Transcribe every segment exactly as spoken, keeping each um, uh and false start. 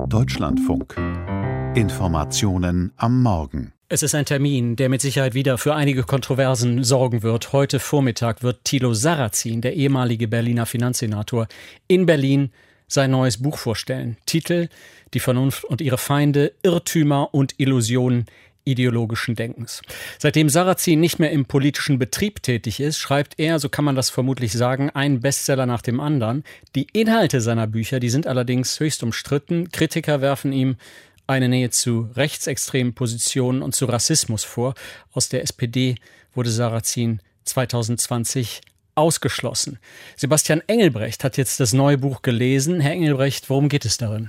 Deutschlandfunk. Informationen am Morgen. Es ist ein Termin, der mit Sicherheit wieder für einige Kontroversen sorgen wird. Heute Vormittag wird Thilo Sarrazin, der ehemalige Berliner Finanzsenator, in Berlin sein neues Buch vorstellen. Titel: Die Vernunft und ihre Feinde, Irrtümer und Illusionen ideologischen Denkens. Seitdem Sarrazin nicht mehr im politischen Betrieb tätig ist, schreibt er, so kann man das vermutlich sagen, einen Bestseller nach dem anderen. Die Inhalte seiner Bücher, die sind allerdings höchst umstritten. Kritiker werfen ihm eine Nähe zu rechtsextremen Positionen und zu Rassismus vor. Aus der S P D wurde Sarrazin zwanzig zwanzig ausgeschlossen. Sebastian Engelbrecht hat jetzt das neue Buch gelesen. Herr Engelbrecht, worum geht es darin?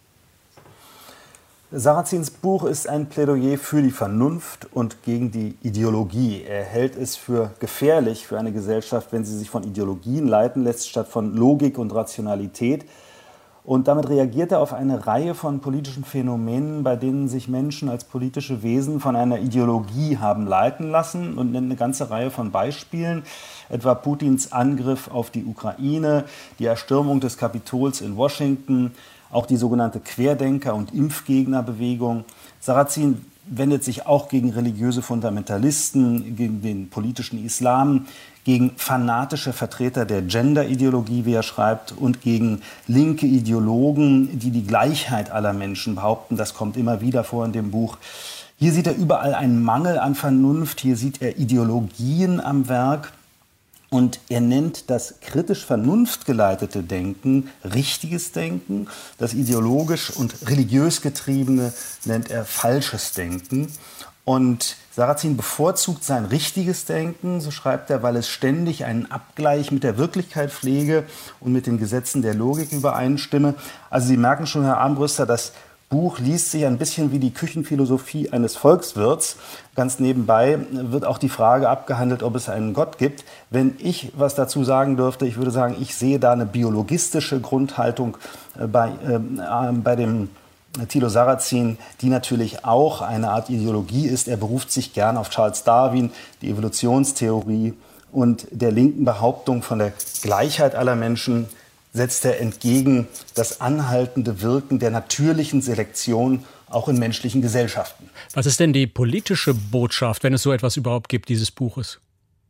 Sarrazins Buch ist ein Plädoyer für die Vernunft und gegen die Ideologie. Er hält es für gefährlich für eine Gesellschaft, wenn sie sich von Ideologien leiten lässt, statt von Logik und Rationalität. Und damit reagiert er auf eine Reihe von politischen Phänomenen, bei denen sich Menschen als politische Wesen von einer Ideologie haben leiten lassen, und nennt eine ganze Reihe von Beispielen, etwa Putins Angriff auf die Ukraine, die Erstürmung des Kapitols in Washington, auch die sogenannte Querdenker- und Impfgegnerbewegung. Sarrazin wendet sich auch gegen religiöse Fundamentalisten, gegen den politischen Islam, gegen fanatische Vertreter der Gender-Ideologie, wie er schreibt, und gegen linke Ideologen, die die Gleichheit aller Menschen behaupten. Das kommt immer wieder vor in dem Buch. Hier sieht er überall einen Mangel an Vernunft, hier sieht er Ideologien am Werk. Und er nennt das kritisch vernunftgeleitete Denken richtiges Denken, das ideologisch und religiös getriebene nennt er falsches Denken. Und Sarrazin bevorzugt sein richtiges Denken, so schreibt er, weil es ständig einen Abgleich mit der Wirklichkeit pflege und mit den Gesetzen der Logik übereinstimme. Also Sie merken schon, Herr Armbruster, das Buch liest sich ein bisschen wie die Küchenphilosophie eines Volkswirts. Ganz nebenbei wird auch die Frage abgehandelt, ob es einen Gott gibt. Wenn ich was dazu sagen dürfte, ich würde sagen, ich sehe da eine biologistische Grundhaltung bei, äh, bei dem Thilo Sarrazin, die natürlich auch eine Art Ideologie ist. Er beruft sich gern auf Charles Darwin, die Evolutionstheorie, und der linken Behauptung von der Gleichheit aller Menschen setzt er entgegen das anhaltende Wirken der natürlichen Selektion auch in menschlichen Gesellschaften. Was ist denn die politische Botschaft, wenn es so etwas überhaupt gibt, dieses Buches?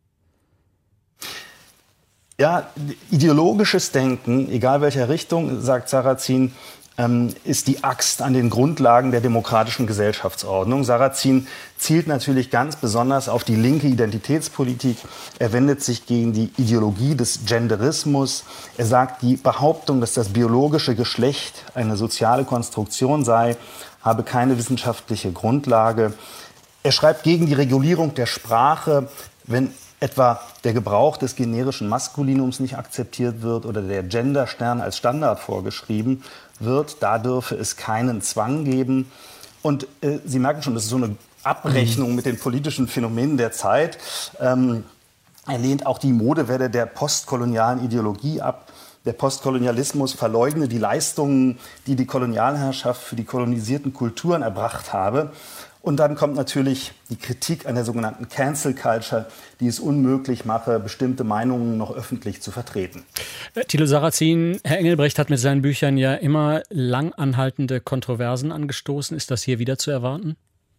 Ja, ideologisches Denken, egal welcher Richtung, sagt Sarrazin, ist die Axt an den Grundlagen der demokratischen Gesellschaftsordnung. Sarrazin zielt natürlich ganz besonders auf die linke Identitätspolitik. Er wendet sich gegen die Ideologie des Genderismus. Er sagt, die Behauptung, dass das biologische Geschlecht eine soziale Konstruktion sei, habe keine wissenschaftliche Grundlage. Er schreibt gegen die Regulierung der Sprache, wenn etwa der Gebrauch des generischen Maskulinums nicht akzeptiert wird oder der Genderstern als Standard vorgeschrieben wird. Da dürfe es keinen Zwang geben. Und äh, Sie merken schon, das ist so eine Abrechnung mit den politischen Phänomenen der Zeit. Ähm, er lehnt auch die Modewelle der postkolonialen Ideologie ab. Der Postkolonialismus verleugne die Leistungen, die die Kolonialherrschaft für die kolonisierten Kulturen erbracht habe. Und dann kommt natürlich die Kritik an der sogenannten Cancel Culture, die es unmöglich mache, bestimmte Meinungen noch öffentlich zu vertreten. Thilo Sarrazin, Herr Engelbrecht hat mit seinen Büchern ja immer lang anhaltende Kontroversen angestoßen. Ist das hier wieder zu erwarten?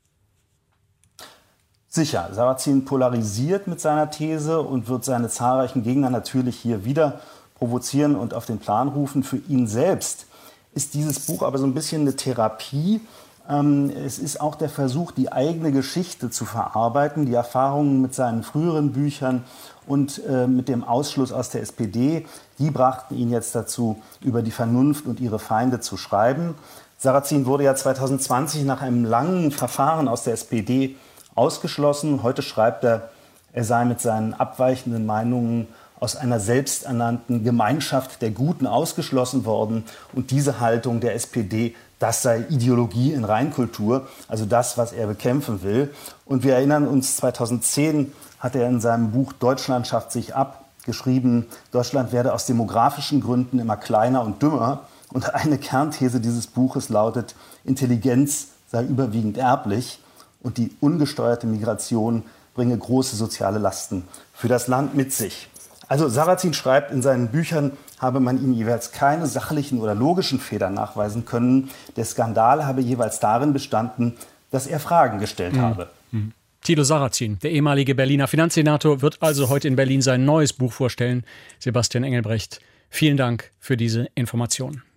Sicher. Sarrazin polarisiert mit seiner These und wird seine zahlreichen Gegner natürlich hier wieder provozieren und auf den Plan rufen. Für ihn selbst ist dieses Buch aber so ein bisschen eine Therapie. Es ist auch der Versuch, die eigene Geschichte zu verarbeiten, die Erfahrungen mit seinen früheren Büchern und äh, mit dem Ausschluss aus der S P D, die brachten ihn jetzt dazu, über die Vernunft und ihre Feinde zu schreiben. Sarrazin wurde ja zwanzig zwanzig nach einem langen Verfahren aus der S P D ausgeschlossen. Heute schreibt er, er sei mit seinen abweichenden Meinungen aus einer selbsternannten Gemeinschaft der Guten ausgeschlossen worden. Und diese Haltung der S P D, das sei Ideologie in Reinkultur, also das, was er bekämpfen will. Und wir erinnern uns, zweitausendzehn hat er in seinem Buch Deutschland schafft sich ab geschrieben, Deutschland werde aus demografischen Gründen immer kleiner und dümmer. Und eine Kernthese dieses Buches lautet, Intelligenz sei überwiegend erblich und die ungesteuerte Migration bringe große soziale Lasten für das Land mit sich. Also Sarrazin schreibt in seinen Büchern habe man ihm jeweils keine sachlichen oder logischen Fehler nachweisen können. Der Skandal habe jeweils darin bestanden, dass er Fragen gestellt mhm. habe. Mhm. Thilo Sarrazin, der ehemalige Berliner Finanzsenator, wird also heute in Berlin sein neues Buch vorstellen. Sebastian Engelbrecht, vielen Dank für diese Informationen.